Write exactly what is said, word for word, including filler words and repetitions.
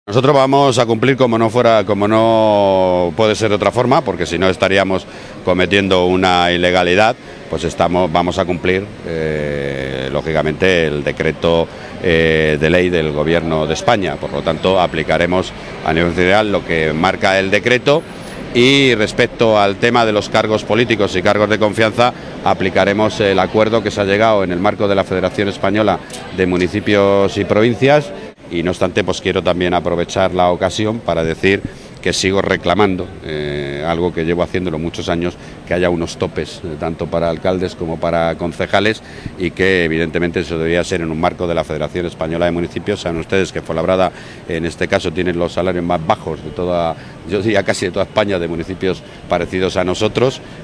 Nosotros vamos a cumplir como no fuera, como no puede ser de otra forma, porque si no estaríamos cometiendo una ilegalidad, pues estamos, vamos a cumplir eh, lógicamente el decreto eh, de ley del Gobierno de España. Por lo tanto, aplicaremos a nivel federal lo que marca el decreto. Y respecto al tema de los cargos políticos y cargos de confianza, aplicaremos el acuerdo que se ha llegado en el marco de la Federación Española de Municipios y Provincias. Y no obstante, pues quiero también aprovechar la ocasión para decir que sigo reclamando, eh, algo que llevo haciéndolo muchos años, que haya unos topes, eh, tanto para alcaldes como para concejales, y que evidentemente eso debería ser en un marco de la Federación Española de Municipios. Saben ustedes que Fuenlabrada en este caso tiene los salarios más bajos de toda, yo diría casi de toda España, de municipios parecidos a nosotros,